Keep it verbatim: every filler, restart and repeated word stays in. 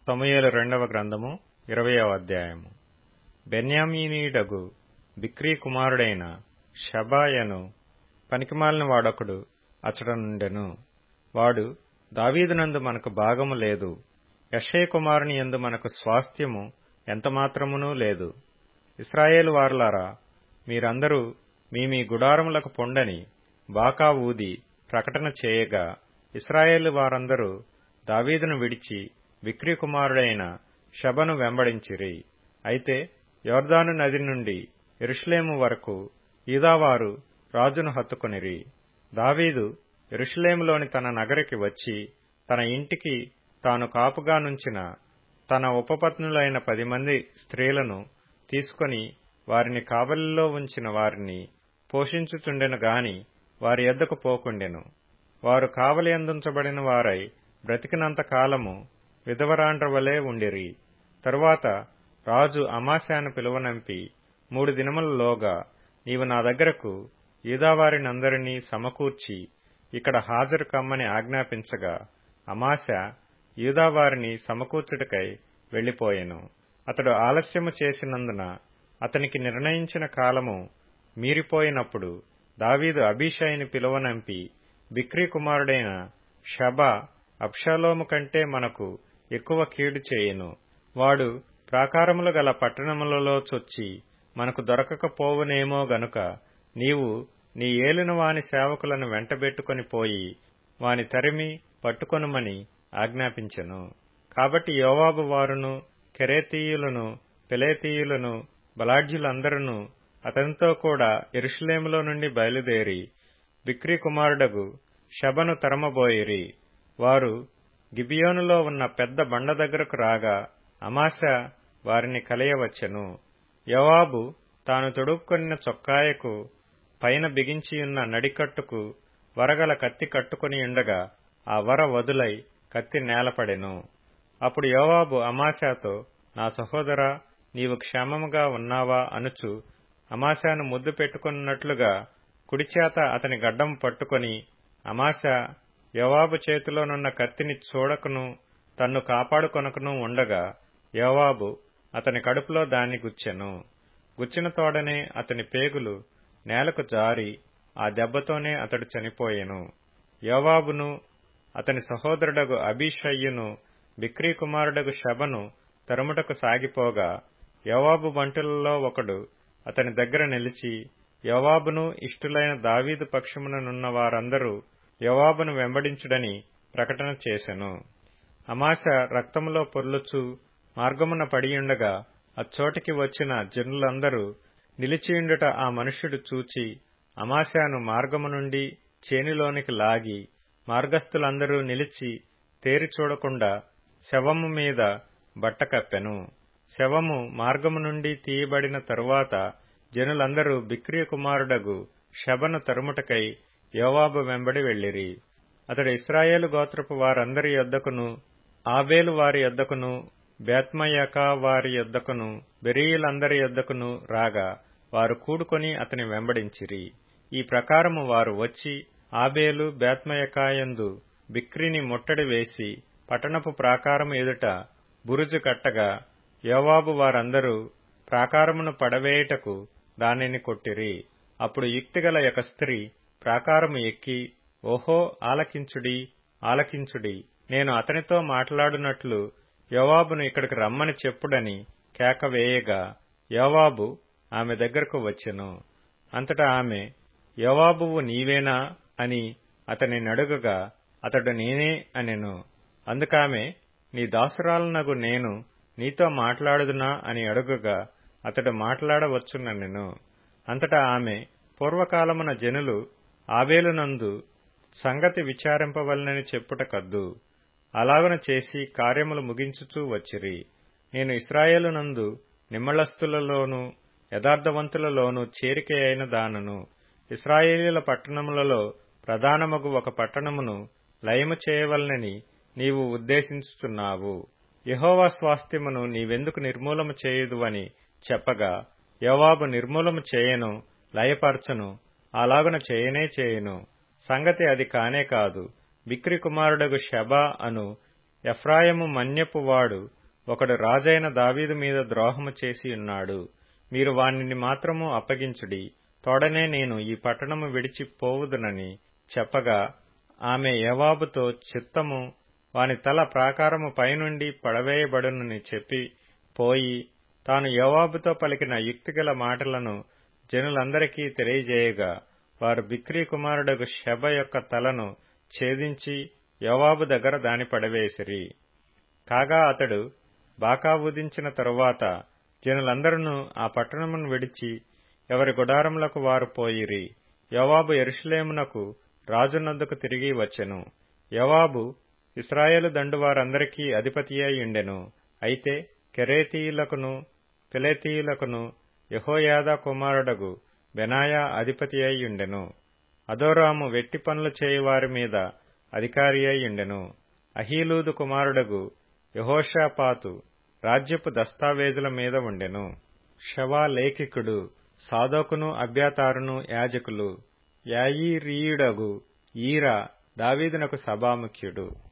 సమూయేలు రెండవ గ్రంథము ఇరవయవ అధ్యాయము. బెన్యామీనీయుడగు బిక్రీ కుమారుడైన షబాయను పనికిమాలిన వాడొకడు అచ్చటనుండెను. వాడు, దావీదునందు మనకు భాగము లేదు, యెషయి కుమారుని యందు మనకు స్వాస్థ్యము ఎంతమాత్రమునూ లేదు. ఇశ్రాయేలు వారలారా, మీరందరూ మీ మీ గుడారములకు పొండని బాకా ఊది ప్రకటన చేయగా, ఇశ్రాయేలు వారందరూ దావీదును విడిచి బిక్రీ కుమారుడైన షబను వెంబడించిరి. అయితే యొర్దాను నది నుండి యెరూషలేము వరకు యూదావారు రాజును హత్తుకొనిరి. దావీదు యెరూషలేములోని తన నగరికి వచ్చి తన ఇంటికి తాను కాపుగా నుంచిన తన ఉపపత్నులైన పది మంది స్త్రీలను తీసుకొని వారిని కావలిలో ఉంచిన వారిని పోషించుచుండెను గాని వారి యొద్దకు పోకుండెను. వారు కావలి అందుంచబడిన వారై బ్రతికినంత కాలము విధవరాండ్రవలే ఉండిరి. తరువాత రాజు అమాశాను పిలువనంపి, మూడు దినములలోగా నీవు నా దగ్గరకు యూదావారినందరినీ సమకూర్చి ఇక్కడ హాజరు కమ్మని ఆజ్ఞాపించగా, అమాశా యూదావారిని సమకూర్చుటకై వెళ్లిపోయెను. అతడు ఆలస్యము చేసినందున అతనికి నిర్ణయించిన కాలము మీరిపోయినప్పుడు దావీదు అబీషైని పిలువనంపి, బిక్రీ కుమారుడైన షబా అబ్షాలోము కంటే మనకు ఎక్కువ కీడు చేయును. వాడు ప్రాకారములు గల పట్టణములలో చొచ్చి మనకు దొరకకపోవునేమో గనుక నీవు నీ ఏలిన వాని సేవకులను వెంటబెట్టుకొని పోయి వాని తరిమి పట్టుకొనుమని ఆజ్ఞాపించెను. కాబట్టి యోవాబు వారును కెరేతీయులను పెలేతీయులను బలాఢ్యులందరూ అతనితో కూడా యెరూషలేములో నుండి బయలుదేరి బిక్రీ కుమారుడగు షబను తరమబోయిరి. వారు గిబియోనులో ఉన్న పెద్ద బండ దగ్గరకు రాగా అమాశా వారిని కలియవచ్చెను. యోవాబు తాను తొడుక్కొనిన చొక్కాయకు పైన బిగించియున్న నడికట్టుకు వరగల కత్తి కట్టుకొనియుండగా ఆ వర వదులై కత్తి నేలపడెను. అప్పుడు యోవాబు అమాశాతో, నా సహోదరా, నీవు క్షేమముగా ఉన్నావా అనుచు అమాశాను ముద్దు పెట్టుకున్నట్లుగా కుడిచేత అతని గడ్డం పట్టుకొని, అమాశా యోవాబు చేతిలోనున్న కత్తిని చూడకును తన్ను కాపాడుకొనకును ఉండగా యోవాబు అతని కడుపులో దాన్ని గుచ్చెను. గుచ్చిన తోడనే అతని పేగులు నేలకు జారి ఆ దెబ్బతోనే అతడు చనిపోయెను. యోవాబును అతని సహోదరుడగు అబీషయ్యును బిక్రీ కుమారుడగు షబను తరుముటకు సాగిపోగా, యోవాబు బంటులలో ఒకడు అతని దగ్గర నిలిచి, యోవాబును ఇష్టులైన దావీదు పక్షముననున్న వారందరూ యోవాబును వెంబడించుడని ప్రకటన చేసెను. అమాశా రక్తములో పొర్లుచు మార్గమున పడియుండగా అచ్చోటికి వచ్చిన జనులందరూ నిలిచియుండుట ఆ మనుష్యుడు చూచి అమాశాను మార్గము నుండి చేనిలోనికి లాగి, మార్గస్థులందరూ నిలిచి తేరి చూడకుండా శవము మీద బట్ట కప్పెను. శవము మార్గము నుండి తీయబడిన తరువాత జనులందరూ బిక్రీ కుమారుడగు షబను తరుముటకై యోవాబు వెంబడి వెళ్లిరి. అతడు ఇశ్రాయేలు గోత్రపు వారందరి యొద్దకును, ఆబేలు వారి యొద్దకును, బేత్మయకా వారి యొద్దకును, బెరీయులందరి యొద్దకును రాగా వారు కూడుకొని అతని వెంబడించిరి. ఈ ప్రకారము వారు వచ్చి ఆబేలు బేత్మయకాయందు బిక్రీని ముట్టడి వేసి పట్టణపు ప్రాకారము ఎదుట బురుజు కట్టగా, యోవాబు వారందరూ ప్రాకారమును పడవేయుటకు దానిని కొట్టిరి. అప్పుడు యుక్తిగల ఒక స్త్రీ ప్రాకారము ఎక్కి, ఓహో, ఆలకించుడి, ఆలకించుడి, నేను అతనితో మాట్లాడునట్లు యోవాబును ఇక్కడికి రమ్మని చెప్పుడని కేక వేయగా యోవాబు ఆమె దగ్గరకు వచ్చెను. అంతటా ఆమె, యోవాబువు నీవేనా అని అతని నడుగగా అతడు నేనే అనెను. అందుకామె, నీ దాసురాలనగు నేను నీతో మాట్లాడుదునా అని అడుగగా అతడు మాట్లాడవచ్చుననెను. అంతటా ఆమె, పూర్వకాలమున జనులు ఆబేలునందు సంగతి విచారింపవలనని చెప్పుట కద్దు. అలాగున చేసి కార్యములు ముగించుచూ వచ్చిరి. నేను ఇశ్రాయేలునందు నిమ్మళస్థులలోనూ యథార్థవంతులలోనూ చేరిక అయిన దానను. ఇశ్రాయేలీల పట్టణములలో ప్రధానమగు ఒక పట్టణమును లయము చేయవలనని నీవు ఉద్దేశించుచున్నావు. యెహోవా స్వాస్థ్యమును నీవెందుకు నిర్మూలము చేయుదువని చెప్పగా, యోవాబు నిర్మూలము చేయను, లయపరచను, అలాగున చేయనే చేయను. సంగతి అది కానే కాదు. బిక్రీ కుమారుడగు షబా అను ఎఫ్రాయిము మన్యపు వాడు ఒకడు రాజైన దావీదు మీద ద్రోహము చేసి ఉన్నాడు. మీరు వానిని మాత్రము అప్పగించుడి, తోడనే నేను ఈ పట్టణము విడిచి పోవుదునని చెప్పగా, ఆమె యోవాబుతో, చిత్తము, వాని తల ప్రాకారము పైనుండి పడవేయబడునని చెప్పి పోయి, తాను యోవాబుతో పలికిన యుక్తిగల మాటలను జనులందరికీ తెలియజేయగా, వారు బిక్రీ కుమారుడగు షెబ యొక్క తలను ఛేదించి యోవాబు దగ్గర దాని పడవేసిరి. కాగా అతడు బాకా ఊదించిన తరువాత జనులందరూ ఆ పట్టణమును విడిచి ఎవరి గుడారములకు వారు పోయిరి. యోవాబు యెరూషలేమునకు రాజునొద్దకు తిరిగి వచ్చెను. యోవాబు ఇశ్రాయేలు దండువారందరికీ అధిపతియై ఉండెను. అయితే కెరేతీయులకును పెలేతీయులకును యెహోయాదా కుమారుడగు బెనాయా అధిపతియై ఉండెను. అదోరాము వెట్టి పనులు చేయువారి మీద అధికారి అయి ఉండెను. అహీలూదు కుమారుడగు యెహోషాపాతు రాజ్యపు దస్తావేజుల మీద ఉండెను. షవా లేఖికుడు, సాదోకును అబ్యాతారును యాజకులు, యాయీరీయుడగు ఈరా దావీదునకు సభాముఖ్యుడు.